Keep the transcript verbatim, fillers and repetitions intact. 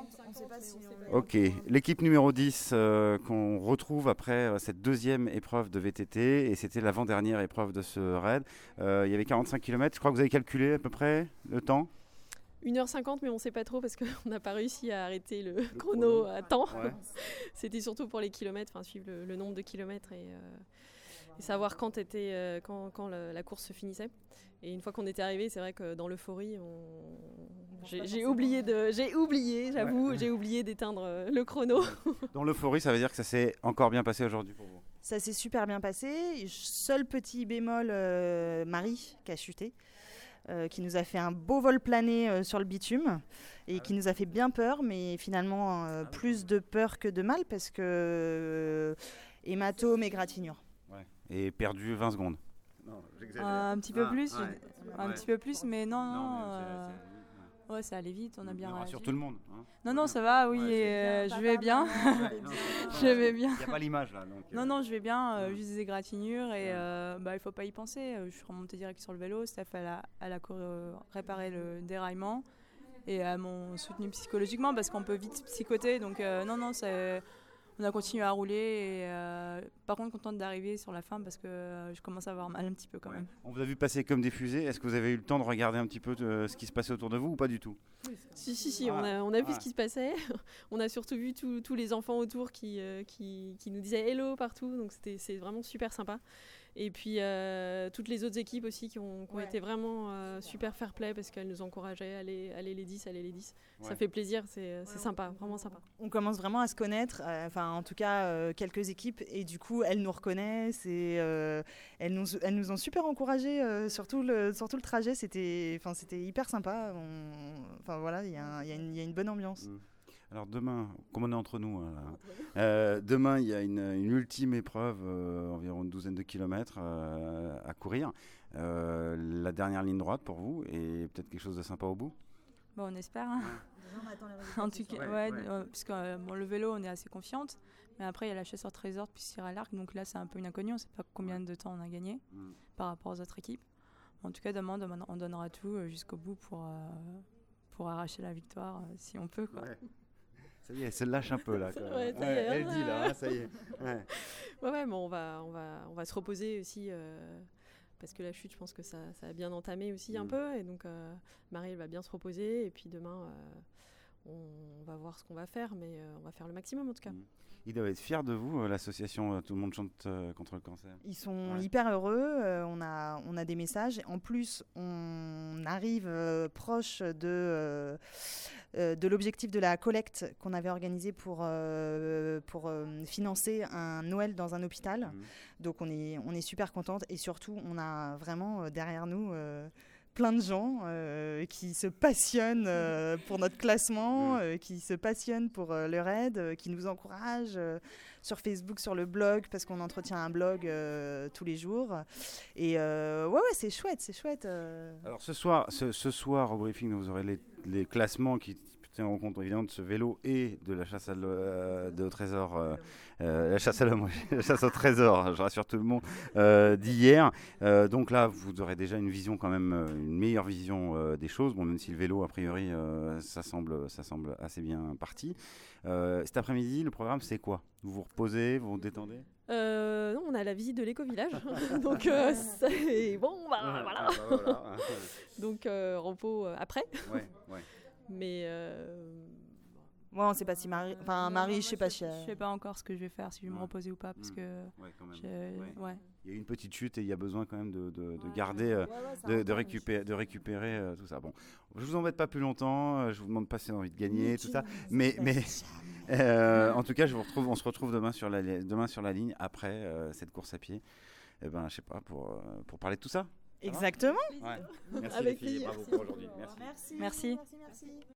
on sait pas si Ok, l'équipe numéro dix euh, qu'on retrouve après euh, cette deuxième épreuve de V T T, et c'était l'avant-dernière épreuve de ce raid. Euh, il y avait quarante-cinq kilomètres, je crois que vous avez calculé à peu près le temps. une heure cinquante, mais on ne sait pas trop parce qu'on n'a pas réussi à arrêter le, Le chrono, chrono. à temps. Ouais. C'était surtout pour les kilomètres, enfin suivre le, le nombre de kilomètres et, euh, et savoir quand, était, euh, quand, quand le, la course se finissait. Et une fois qu'on était arrivé, c'est vrai que dans l'euphorie, on... j'ai, j'ai oublié, de, j'ai oublié, j'avoue, ouais. j'ai oublié d'éteindre le chrono. Dans l'euphorie, ça veut dire que ça s'est encore bien passé aujourd'hui pour vous? Ça s'est super bien passé. Seul petit bémol, euh, Marie qui a chuté. Euh, qui nous a fait un beau vol plané euh, sur le bitume et ah qui oui. nous a fait bien peur, mais finalement euh, ah plus oui. de peur que de mal parce que euh, hématome et gratinure. Ouais. Et perdu vingt secondes. Non, j'exagère. Euh, un petit peu ah, plus, ouais. un ouais. petit peu plus, mais non, non. non mais euh... c'est, c'est... Ouais, ça allait vite, on a bien réagi. Sur tout le monde. Hein. Non, non, ça va, oui, ouais, euh, bien, je vais bien. Ouais, non, je vais bien. Il n'y a pas l'image là. Donc, non, euh... non, je vais bien, euh, juste des égratignures et euh, bah, il ne faut pas y penser. Je suis remontée direct sur le vélo, Steph, elle a, elle a euh, réparé le déraillement et elles m'ont soutenue psychologiquement parce qu'on peut vite psychoter. Donc, euh, non, non, c'est... on a continué à rouler. Et, euh, par contre, contente d'arriver sur la fin parce que euh, je commence à avoir mal un petit peu quand ouais. même. On vous a vu passer comme des fusées. Est-ce que vous avez eu le temps de regarder un petit peu de, ce qui se passait autour de vous ou pas du tout? Si, si, si, ah. on a, on a vu ah. ce qui se passait. On a surtout vu tous les enfants autour qui, euh, qui, qui nous disaient hello partout. Donc c'était, c'est vraiment super sympa. Et puis euh, toutes les autres équipes aussi qui ont, qui ont ouais. été vraiment euh, super fair play parce qu'elles nous encourageaient à aller, aller les dix, aller les dix. Ouais. Ça fait plaisir, c'est, c'est sympa, vraiment sympa. On commence vraiment à se connaître, enfin euh, en tout cas euh, quelques équipes, et du coup elles nous reconnaissent et euh, elles, nous, elles nous ont super encouragés euh, sur, tout le, sur tout le trajet. C'était, c'était hyper sympa. Enfin voilà, il y, y, y a une bonne ambiance. Mmh. Alors demain, comme on est entre nous, hein, euh, demain il y a une, une ultime épreuve, euh, environ une douzaine de kilomètres euh, à courir. Euh, la dernière ligne droite pour vous et peut-être quelque chose de sympa au bout. Bon, on espère. Hein. Ouais. En tout cas, ouais, ouais, ouais. Euh, parce que euh, bon, le vélo, on est assez confiante, mais après il y a la chasse au trésor puis tir à l'arc, donc là c'est un peu une inconnue, on ne sait pas combien de temps on a gagné mm. par rapport aux autres équipes. En tout cas, demain, demain on donnera tout euh, jusqu'au bout pour euh, pour arracher la victoire euh, si on peut, quoi. Ouais. Ça y est, elle se lâche un peu là. Ouais, ouais, y est, elle dit là, hein, ça y est. Ouais, ouais, ouais, bon, on va, on va, on va se reposer aussi euh, parce que la chute, je pense que ça, ça a bien entamé aussi mmh. un peu, et donc euh, Marie, elle va bien se reposer, et puis demain, euh, on va voir ce qu'on va faire, mais euh, on va faire le maximum en tout cas. Mmh. Ils doivent être fiers de vous, l'association euh, Tout le monde chante euh, contre le cancer. Ils sont ouais. hyper heureux, euh, on, a, on a des messages. En plus, on arrive euh, proche de, euh, euh, de l'objectif de la collecte qu'on avait organisée pour, euh, pour euh, financer un Noël dans un hôpital. Mmh. Donc on est, on est super contente, et surtout, on a vraiment euh, derrière nous... Euh, plein de gens euh, qui se passionnent euh, pour notre classement, euh, qui se passionnent pour euh, le raid, euh, qui nous encouragent euh, sur Facebook, sur le blog, parce qu'on entretient un blog euh, tous les jours. Et euh, ouais, ouais, c'est chouette, c'est chouette. Euh. Alors ce soir, ce, ce soir au briefing, vous aurez les, les classements qui tiendront compte évidemment de ce vélo et de la chasse à euh, de, au trésor, euh, euh, la chasse à l'homme, la chasse au trésor, je rassure tout le monde, euh, d'hier. Euh, donc là, vous aurez déjà une vision quand même, une meilleure vision euh, des choses. Bon, même si le vélo, a priori, euh, ça semble, ça semble assez bien parti. Euh, cet après-midi, le programme, c'est quoi? Vous vous reposez, vous vous détendez? Euh, non, on a la visite de l'éco-village, donc euh, c'est bon, bah, voilà. Ah, bah, voilà. Donc euh, repos euh, après. Ouais, ouais. Mais euh... ouais, on sait pas si Marie, enfin Marie, je sais pas si je sais pas encore ce que je vais faire, si je vais me reposer ou pas, parce que ouais, quand même. Je... Ouais. Ouais. Il y a eu une petite chute et il y a besoin quand même de, de, de ouais, garder, ouais, ouais, de, de récupérer, de récupérer euh, tout ça. Bon, je vous embête pas plus longtemps, je vous demande pas si vous avez envie de gagner, tout ça, mais mais euh, en tout cas, je vous retrouve, on se retrouve demain sur la demain sur la ligne après euh, cette course à pied. Et ben, je sais pas, pour euh, pour parler de tout ça. Exactement. Ouais. Merci Avec les filles, bravo pour aujourd'hui. Merci. Merci. Merci. Merci. Merci.